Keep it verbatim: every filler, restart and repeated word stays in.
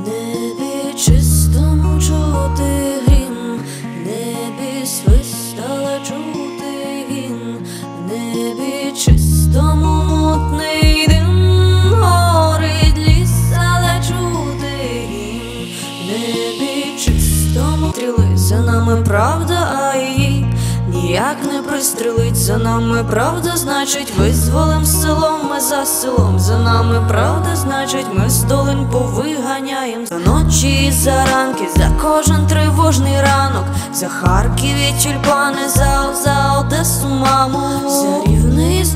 небі чистому чути грім, в небі свист, але чути гімн, в небі чистому мутний дим, горить ліс, але чути гімн, в небі чистому стріли, за нами правда, а її ніяк не пристрелить. За нами правда, значить визволим селом ми за селом. За нами правда, значить ми з долин повиганяєм. За ночі і за ранки, за кожен тривожний ранок, за Харків і тюльпани, за, за Одесу, маму, за Рівне і